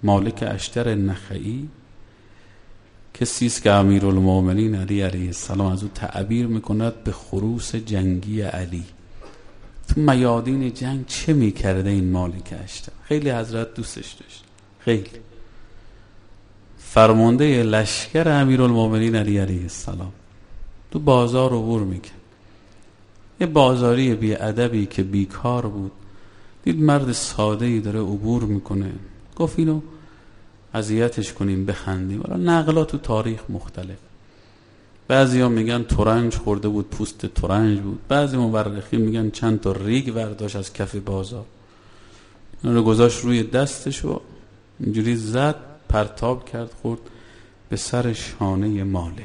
مالک اشتر نخعی کسی است که امیرالمومنین علی علیه السلام از او تعبیر میکند به خروس جنگی علی. تو میادین جنگ چه میکرده این مالک اشتر؟ خیلی حضرت دوستش داشت، خیلی فرمانده لشکر امیرالمومنین علی علیه السلام. تو بازار عبور میکرد، یه بازاری بی ادبی که بیکار بود دید مرد ساده‌ای داره عبور میکنه، گفت اینو اذیتش کنیم بخندیم. ولی نقلات تو تاریخ مختلف، بعضی ها میگن ترنج خورده بود، پوست ترنج بود، بعضی مورخین میگن چند تا ریگ برداشت از کف بازار، اون رو گذاشت روی دستش و اینجوری زد، پرتاب کرد، خورد به سر شانه مالک.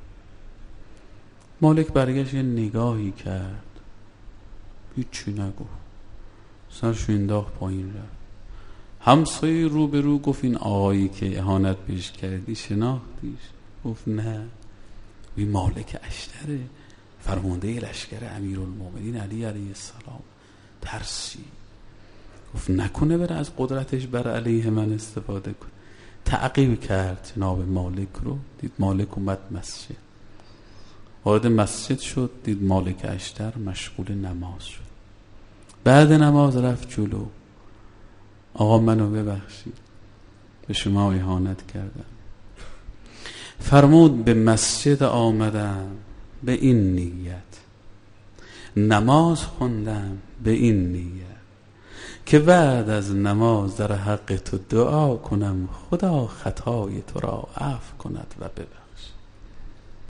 مالک برگشت یه نگاهی کرد، هیچی نگفت، سرشو انداخت پایین رفت. همسایه رو به رو گفت این آقایی که اهانت بهش کردی شناختیش؟ گفت نه، این مالک اشتره، فرمانده لشکر امیرالمومنین علی علیه السلام. ترسی، گفت نکنه بره از قدرتش بر علیه من استفاده کنه. تعقیب کرد جناب مالک رو، دید مالک اومد مسجد، وارد مسجد شد، دید مالک اشتر مشغول نماز شد. بعد نماز رفت جلو، آقا منو ببخشید، به شما اهانت کردم. فرمود به مسجد آمدم به این نیت، نماز خوندم به این نیت، که بعد از نماز در حق تو دعا کنم خدا خطای تو را عفو کند و ببخشد.